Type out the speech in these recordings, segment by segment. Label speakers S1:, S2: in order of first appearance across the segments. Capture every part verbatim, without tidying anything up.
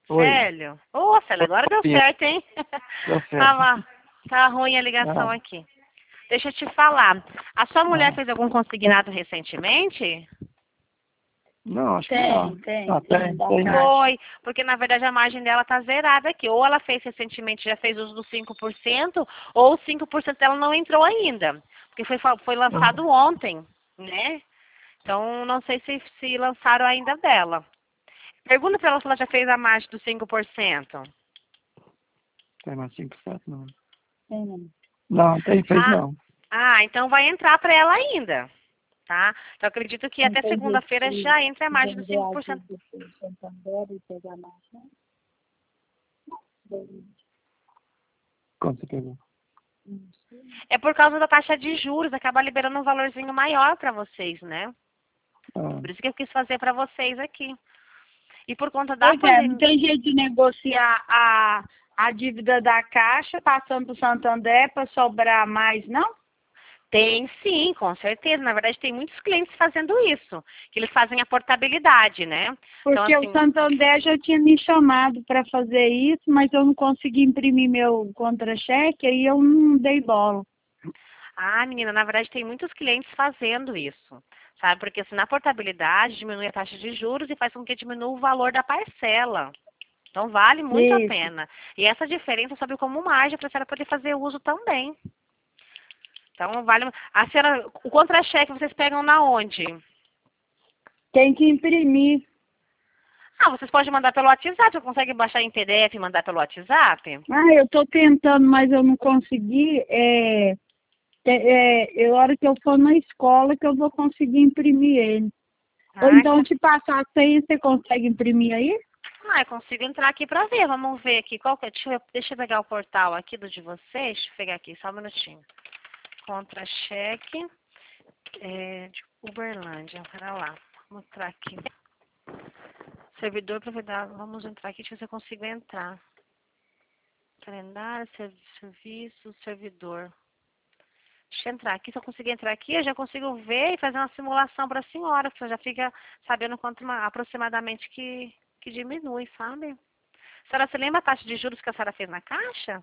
S1: Oi.
S2: Célio? Ô, Célio, agora deu
S1: Sim,
S2: certo, hein?
S1: deu certo.
S2: Tava, tá ruim a ligação
S1: Ah,
S2: aqui. Deixa eu te falar. A sua mulher
S1: ah.
S2: fez algum consignado recentemente?
S1: Não, acho que não.
S3: Tem, tem,
S1: Ah,
S3: tem
S1: tem,
S3: da
S1: tem.
S3: caixa.
S2: Foi, porque na verdade a margem dela tá zerada aqui. Ou ela fez recentemente, já fez uso dos cinco por cento, ou os cinco por cento dela não entrou ainda. Porque foi, fa- foi lançado ontem, né? Então não sei se, se lançaram ainda dela. Pergunta pra ela se ela já fez a margem dos cinco por cento.
S1: Tem mais cinco por cento, não.
S3: Tem, não.
S1: Não, tem, fez
S2: Ah,
S1: não.
S2: ah, então vai entrar para ela ainda, tá? Então acredito que
S3: Não
S2: até
S3: tem jeito
S2: segunda-feira
S3: de
S2: já entra a margem dos
S3: vender
S2: cinco
S3: a
S2: por cento.
S3: dívida pro Santander e pegar a marcha.
S1: Quando você pegou?
S3: Não sei.
S2: É por causa da taxa de juros, acaba liberando um valorzinho maior para vocês, né?
S1: Ah,
S2: Por isso que eu quis fazer para vocês aqui. E por conta da
S3: Pois é, não
S2: pandemia.
S3: tem jeito de negociar a, a dívida da Caixa passando para o Santander para sobrar mais, não?
S2: Tem sim, com certeza. Na verdade, tem muitos clientes fazendo isso, que eles fazem a portabilidade, né? Então,
S3: Porque o
S2: assim,
S3: Santander já tinha me chamado para fazer isso, mas eu não consegui imprimir meu contra-cheque, aí eu não dei bola.
S2: ah, menina, na verdade tem muitos clientes fazendo isso, sabe? Porque assim, na portabilidade diminui a taxa de juros e faz com que diminua o valor da parcela. Então vale muito a
S3: Isso.
S2: pena. E essa diferença sobe como margem para a senhora poder fazer uso também. Então vale. A senhora, o contra-cheque vocês pegam na onde?
S3: Tem que imprimir.
S2: Ah, vocês podem mandar pelo WhatsApp. Você consegue baixar em P D F e mandar pelo WhatsApp?
S3: Ah, eu estou tentando, mas eu não consegui. É, é, é, a hora que eu for na escola que eu vou conseguir imprimir ele. Ou
S2: Ah,
S3: então
S2: tá.
S3: te passar a senha, você consegue imprimir aí?
S2: Ah, eu consigo entrar aqui para ver. Vamos ver aqui. Qual que é? Deixa eu, deixa eu pegar o portal aqui do de vocês. Deixa eu pegar aqui, só um minutinho. Contra-cheque é, de Uberlândia. Pera lá. Vou entrar aqui. Servidor proprietário. Vamos entrar aqui. Deixa eu ver se eu consigo entrar. Calendário, servi- serviço, servidor. Deixa eu entrar aqui. Se eu conseguir entrar aqui, eu já consigo ver e fazer uma simulação para a senhora. Que você já fica sabendo quanto uma- aproximadamente que, que diminui, sabe? A senhora se lembra a taxa de juros que a senhora fez na caixa?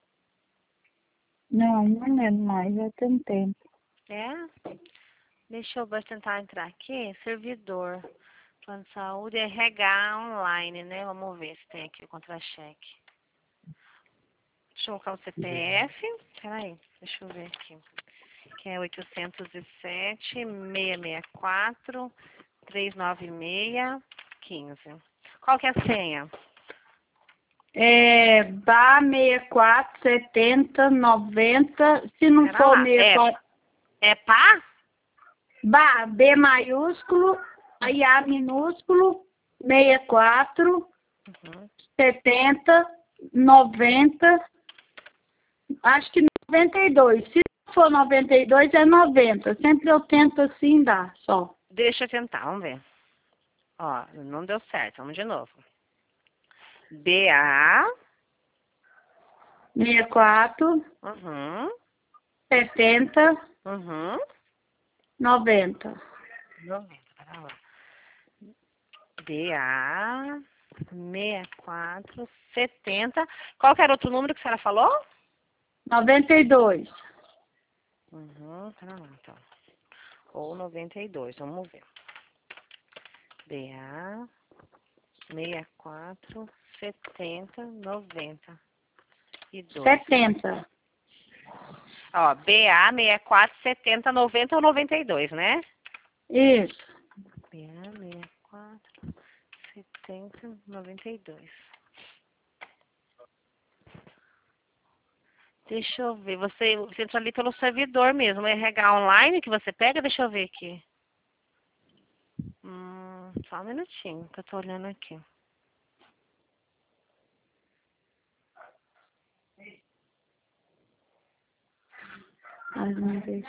S3: Não, não lembro mais, já tem um tempo.
S2: É? Deixa eu ver, tentar entrar aqui. Servidor. Plano de saúde é R H online, né? Vamos ver se tem aqui o contra-cheque. Deixa eu colocar o C P F. Peraí, deixa eu ver aqui. Que é oitocentos e sete, seiscentos e sessenta e quatro, trezentos e noventa e seis, quinze. Qual que é a senha?
S3: É, B A sessenta e quatro, setenta, noventa, se não
S2: Pera
S3: for
S2: lá. É,
S3: sessenta e quatro,
S2: é pá?
S3: B A, B maiúsculo, aí A minúsculo, sessenta e quatro,
S2: Uhum.
S3: setenta, noventa, acho que noventa e dois. Se não for noventa e dois, é noventa. Sempre eu tento assim dar, só.
S2: Deixa eu tentar, vamos ver. Ó, não deu certo. Vamos de novo. B A.
S3: sessenta e quatro,
S2: Uhum.
S3: setenta,
S2: Uhum.
S3: noventa.
S2: noventa, pera lá. B A sessenta e quatro, setenta. Qual que era outro número que a senhora falou?
S3: noventa e dois.
S2: Uhum, pera lá, então. Ou noventa e dois, vamos ver. B A sessenta e quatro, setenta, noventa e dois.
S3: setenta.
S2: Ó, B A sessenta e quatro, setenta, noventa ou noventa e dois, né?
S3: Isso.
S2: B A sessenta e quatro, setenta, noventa e dois. Deixa eu ver. Você, você entra ali pelo servidor mesmo. É R H online que você pega? Deixa eu ver aqui. Hum, só um minutinho que eu tô olhando aqui.
S3: Ai, meu Deus.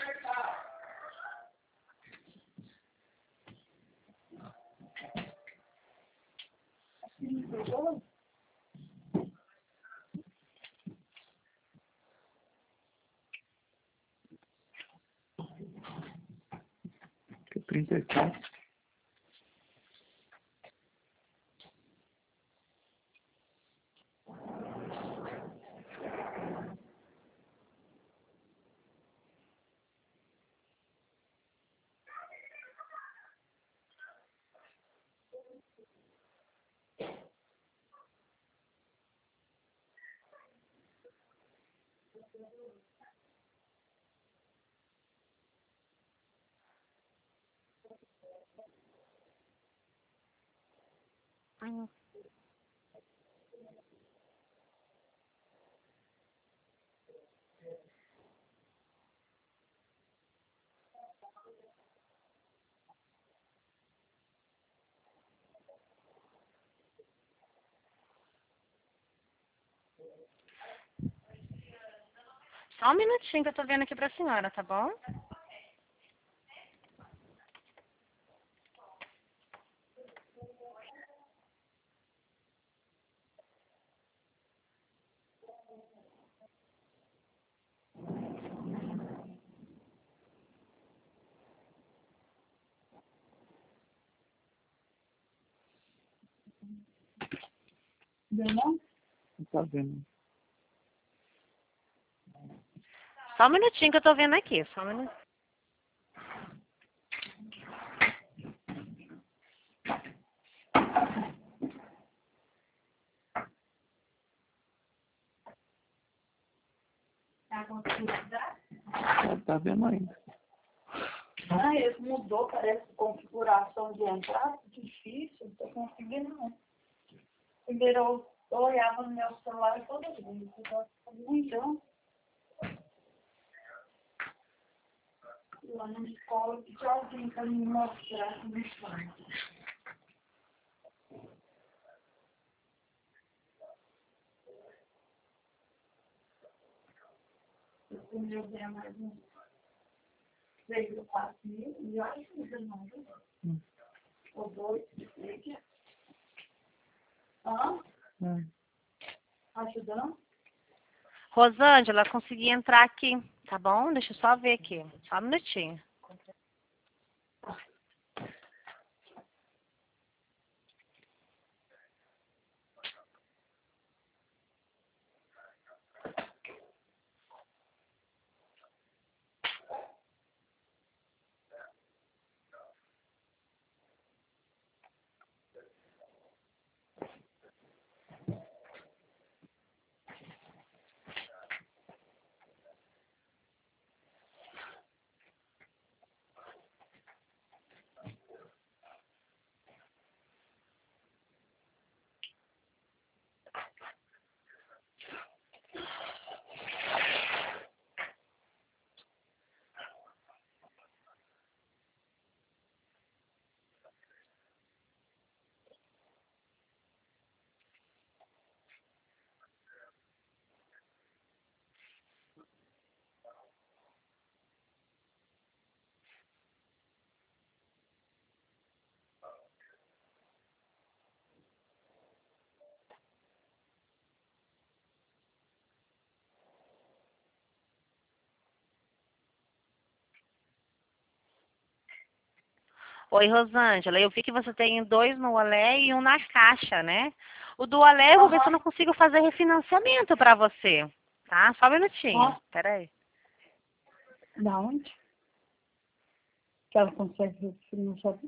S1: trinta e quatro.
S2: Hum. Só um minutinho que eu tô vendo aqui pra senhora, tá bom?
S3: Deu não?
S1: Não tá vendo.
S2: Só um minutinho que eu tô vendo aqui, só um minutinho.
S3: Tá conseguindo dar?
S1: Não tá vendo ainda.
S3: Ah, ele mudou, parece, configuração de entrada, difícil, não tô conseguindo não. Primeiro eu olhava no meu celular e toda vez, então, lá na escola, pedi alguém para me mostrar como faz. Eu meu bem mais um três ou quatro mil, e eu acho que não,
S1: Hum.
S3: ou dois, três. Hã?
S1: É.
S3: Ajudando?
S2: Rosângela, consegui entrar aqui, tá bom? Deixa eu só ver aqui, só um minutinho. Oi, Rosângela, eu vi que você tem dois no Olé e um na Caixa, né? O do Olé eu vou ver se eu não consigo fazer refinanciamento pra você, tá? Só um minutinho,
S3: Ó.
S2: peraí.
S3: Da onde? Que ela consegue não sabe?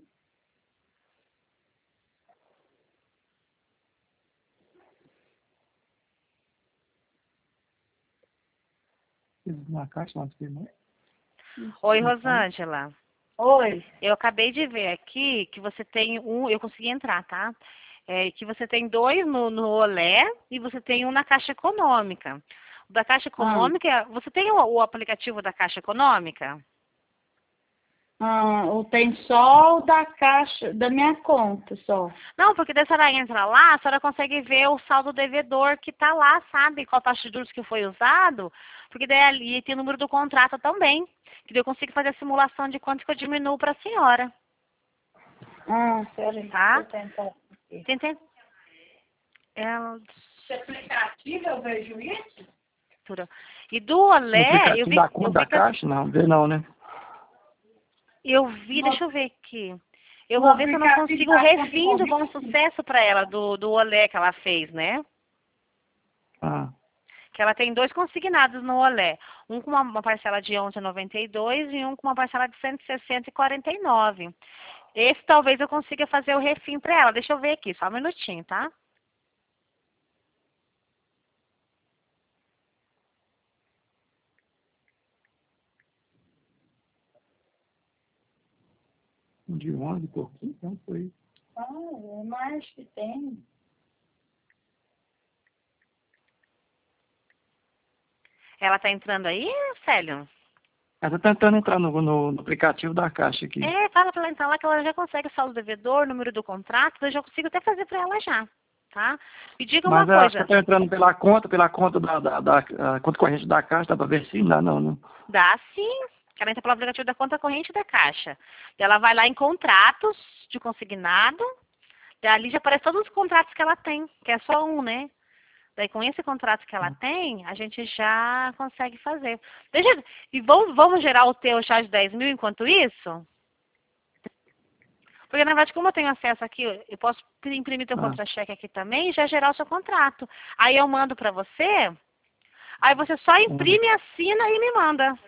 S1: Fiz na caixa lá do irmão.
S2: Oi, Rosângela.
S3: Oi.
S2: Eu acabei de ver aqui que você tem um, eu consegui entrar, tá? É, que você tem dois no, no Olé e você tem um na Caixa Econômica. O da Caixa Econômica, você tem o, o aplicativo da Caixa Econômica?
S3: Ah, ou tem só o da caixa, da minha conta só.
S2: Não, porque daí a senhora entra lá, a senhora consegue ver o saldo devedor que tá lá, sabe? Qual taxa de juros que foi usado, porque daí ali tem o número do contrato também. Que daí eu consigo fazer a simulação de quanto que eu diminuo para a senhora.
S3: Ah, peraí,
S2: Tá?
S3: deixa eu tentar aqui.
S2: Tentei. É,
S3: Esse aplicativo eu vejo isso?
S2: e do
S1: No
S2: Olé, eu
S1: aplicativo
S2: vi,
S1: da
S2: eu
S1: conta
S2: vi
S1: da
S2: que a-
S1: caixa? Não, vê não, né?
S2: eu vi,
S3: No-
S2: deixa eu ver aqui. Eu
S3: no
S2: vou ver se eu não
S3: aplicativo
S2: consigo o
S3: da conta
S2: refim do Bom
S3: corrente?
S2: Sucesso para ela, do, do Olé que ela fez, né?
S1: Ah,
S2: Que ela tem dois consignados no Olé. Um com uma, uma parcela de onze reais e noventa e dois centavos e um com uma parcela de cento e sessenta reais e quarenta e nove centavos. Esse talvez eu consiga fazer o refim para ela. Deixa eu ver aqui, só um minutinho, tá?
S1: De onze e pouquinho, então foi.
S3: Ah, é mais que tem.
S2: Ela tá entrando aí, Célio?
S1: Ela tá tentando entrar no, no, no aplicativo da Caixa aqui.
S2: É, fala pra ela entrar lá que ela já consegue o saldo devedor, número do contrato, eu já consigo até fazer pra ela já, tá? Me diga uma
S1: Mas eu acho que
S2: coisa,
S1: tá entrando pela conta, pela conta da, da, da a conta corrente da Caixa, dá pra ver se dá, não, não.
S2: dá sim, ela entra pelo aplicativo da conta corrente da Caixa. Ela vai lá em contratos de consignado, ali já aparece todos os contratos que ela tem, que é só um, né? Daí com esse contrato que ela tem, a gente já consegue fazer. Deixa, e vamos, vamos gerar o teu chá de dez mil enquanto isso? Porque, na verdade, como eu tenho acesso aqui, eu posso imprimir teu
S1: Ah.
S2: contra-cheque aqui também e já gerar o seu contrato. Aí eu mando pra você, aí você só imprime, assina e me manda.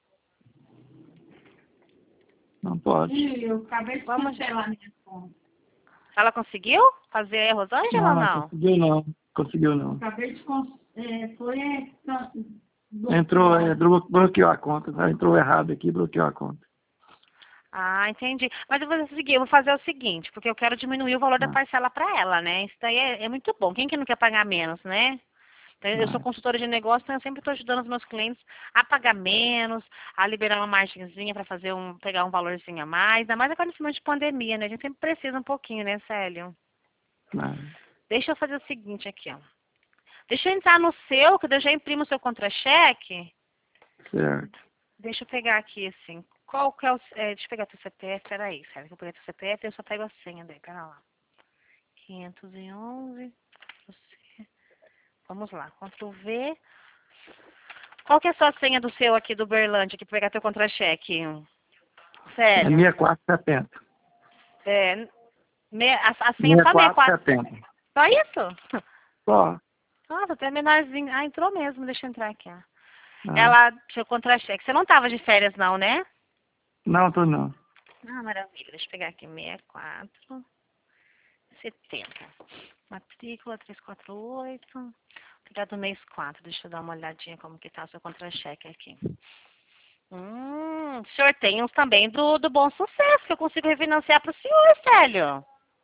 S1: Não pode.
S3: Ih, eu acabei de
S2: Vamos.
S3: cancelar minha conta.
S2: Ela conseguiu fazer a Rosângela
S1: Não,
S2: ou
S1: não
S2: não?
S1: conseguiu não. Conseguiu não.
S3: Acabei de... Con... É, foi... É, can-
S1: Entrou, é, blo- bloqueou a conta. Tá? Entrou errado aqui, bloqueou a conta.
S2: Ah, entendi. Mas eu vou seguir, eu vou fazer o seguinte, porque eu quero diminuir o valor da
S1: Ah,
S2: parcela para ela, né? Isso daí é, é muito bom. Quem que não quer pagar menos, né? Então, eu sou
S1: ah,
S2: consultora de negócio, então eu sempre estou ajudando os meus clientes a pagar menos, a liberar uma margenzinha para fazer um, pegar um valorzinho a mais, ainda mais agora nesse momento de pandemia, né? A gente sempre precisa um pouquinho, né, Célio?
S1: ah,
S2: Deixa eu fazer o seguinte aqui, ó. Deixa eu entrar no seu, que eu já imprimo o seu contra-cheque.
S1: certo.
S2: Deixa eu pegar aqui, assim. Qual que é o... É, deixa eu pegar teu C P F, peraí, Célio, que eu peguei teu C P F e eu só pego a senha daí, pera lá. quinhentos e onze, você... Vamos lá, Ctrl V. Qual que é a sua senha do seu aqui, do Berlândia, aqui, pra pegar teu contra-cheque?
S1: É
S2: Célio.
S1: sessenta e quatro setenta.
S2: É, me, a, a senha é
S1: sessenta e
S2: só
S1: quatro
S2: sessenta e quatro.
S1: setenta.
S2: Só isso?
S1: Só.
S2: Nossa, até menorzinho. Ah, entrou mesmo, deixa eu entrar aqui, ó.
S1: Ah,
S2: Ela, deixa eu contra-cheque. Você não tava de férias não, né?
S1: não, tô não.
S2: Ah, maravilha. Deixa eu pegar aqui, sessenta e quatro, setenta. Matrícula trezentos e quarenta e oito. Vou pegar do mês quatro. Deixa eu dar uma olhadinha como que tá o seu contra-cheque aqui. Hum, o senhor tem uns também do, do Bom Sucesso, que eu consigo refinanciar para o senhor, Célio.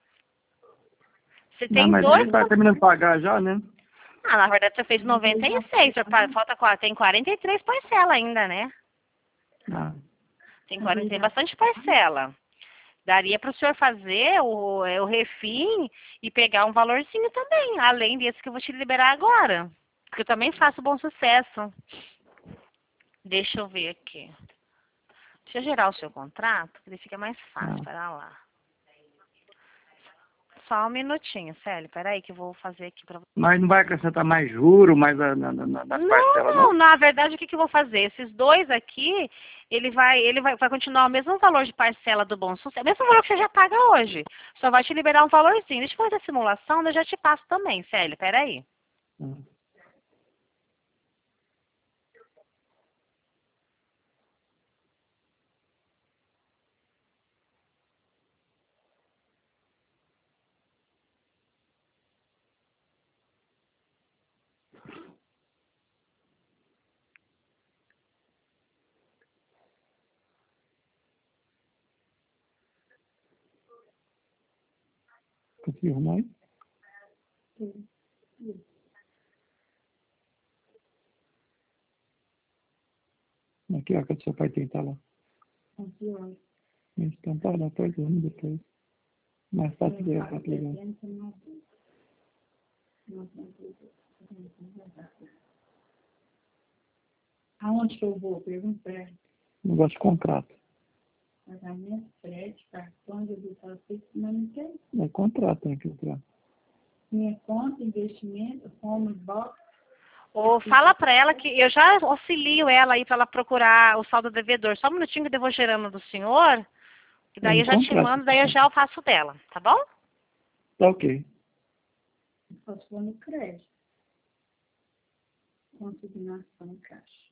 S2: Você
S1: Não,
S2: tem
S1: mas
S2: dois...
S1: ele tá terminando de pagar já, né?
S2: Ah, na verdade você fez noventa e seis, senhor, pa- falta quatro, tem quarenta e três parcelas ainda, né?
S1: Ah,
S2: Tem quarenta, tem bastante parcela. Daria para o senhor fazer o, é, o refim e pegar um valorzinho também, além desse que eu vou te liberar agora. Porque eu também faço Bom Sucesso. Deixa eu ver aqui. Deixa eu gerar o seu contrato, que ele fica mais fácil.
S1: ah.
S2: Pera lá. Só um minutinho, Célio. Peraí que eu vou fazer aqui pra você.
S1: Mas não vai acrescentar mais juros, mais a, na, na, na- nas parcelas,
S2: Não,
S1: não?
S2: na verdade, o que, que eu vou fazer? Esses dois aqui, ele vai, ele vai, vai continuar o mesmo valor de parcela do Bom Sucesso, o mesmo valor que você já paga hoje. Só vai te liberar um valorzinho. Deixa eu fazer a simulação, daí eu já te passo também, Célio. Peraí.
S1: Ah. Conseguiu arrumar aí? Aqui, ó, que o seu pai tem que tá lá. Então tá lá, tá vendo depois. Mais fácil de ver, tá ligado?
S3: Aonde que eu vou? Pergunta.
S1: Negócio de contrato.
S3: Pagamento, crédito, cartão, debitar, mas não tem.
S1: É contrato, tem que entrar.
S3: Minha conta, investimento, home box.
S2: Ou fala pra ela que eu já auxilio ela aí pra ela procurar o saldo devedor. Só um minutinho que eu vou gerando do senhor, e
S1: É
S2: daí
S1: um
S2: eu já te
S1: contrato.
S2: mando, daí eu já faço dela, tá bom?
S1: Tá ok.
S3: Posso pôr no crédito. Consignação, caixa.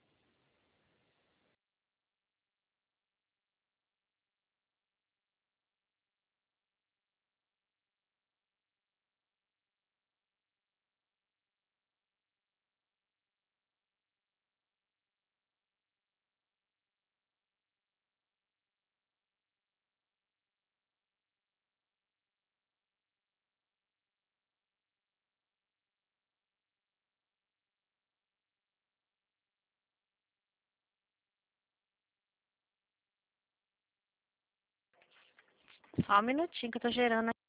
S2: Só um minutinho que eu tô gerando aqui.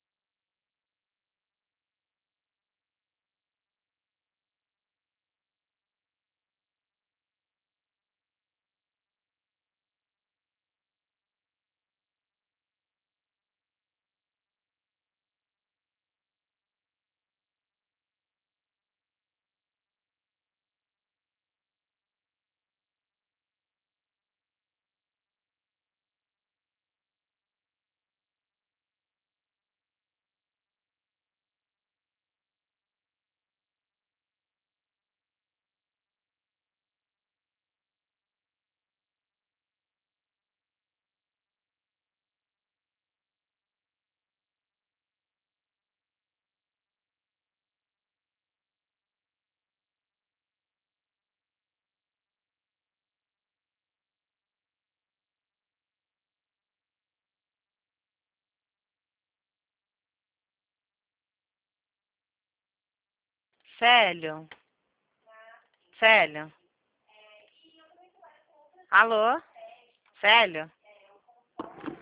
S2: Célio? Célio? Alô? Célio?